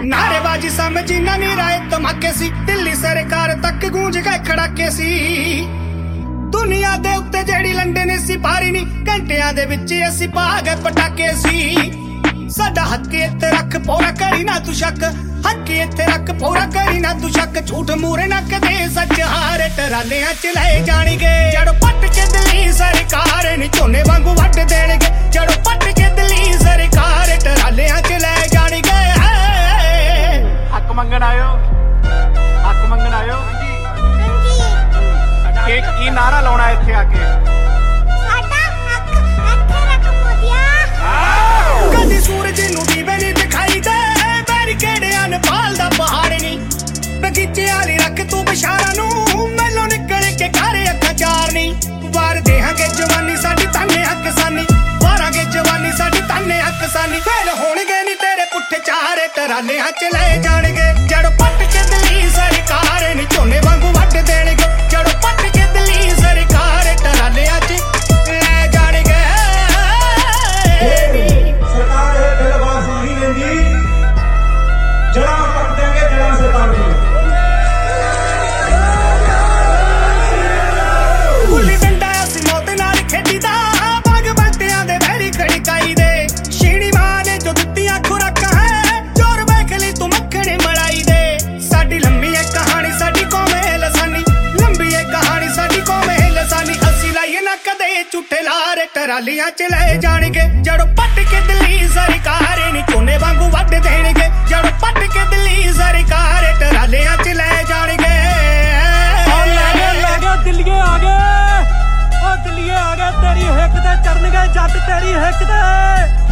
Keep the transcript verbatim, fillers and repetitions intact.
नारेबाजी समझी ना नी राय धमाके सी दिल्ली सरकार तक गूंज गए खड़ाके सी दुनिया दे उत्ते जेड़ी लंडे ने सी पारी नी घंटियां दे विच असी पा गए पटाके सी साडा हक इत्थे रख पूरा करी ना तू शक हक इत्थे रख पूरा करी ना तू शक झूठ मूरे ना कदे सच हारे टरालियां च ले जाणगे जड़ो पट के दिल्ली सरकार नी झोने वांगू वट देणगे जड़ो पट के दिल्ली सरकार टरालियां च ले जाणगे हक मंगण आयो हक मंगण आयो के की नारा लाउणा इत्थे आके साडा हक इत्थे रख मोदिया कदी सूरज नू दीवे नी दिखाई दे बैरिकेडियां ने पालदा पहाड़ नी बगीचे वाली रख तू बशारा नू मैलों निकल के घर अखा चार नी वार देहांगे जवानी साडी ताने हक सानी वारांगे जवानी साडी ताने हक सानी फेल होणगे नी तेरे पुट्ठे चारे टरालियां च ले जाणगे जड़ो पट के दिल्ली सरकार नी झोने वांगू वट देणगे जड़ो पट के दिल्ली सरकार टरालियां च ले जाणगे सरकार है दिल आवाज नहीं लेंदी जड़ा पट देंगे जड़ा सरकार नहीं गुल्ली डंडा असी मौत नाल खेडीदा बाग बंटियां दे वैरी खड़काई दे शीणी मां ने जो दित्तियां खुराकां है जोर वेख ली तू मक्खणी मलाई दे साडी लंबी है कहानी साडी कौम है लसानी लंबी है कहानी साडी कौम है लसानी असी लाइए ना कदे झूठे लारे टरालियां च ले जाणगे जड़ो पट के दिल्ली सरकार नी झोने वांगू वट देणगे जड़ो पट के दिल्ली सरकार टरालियां च ले जाणगे दिल्लीए आ गए ओ दिल्लीए आ गए तेरी हिक ते चढ़न गए जट तेरी हिक ते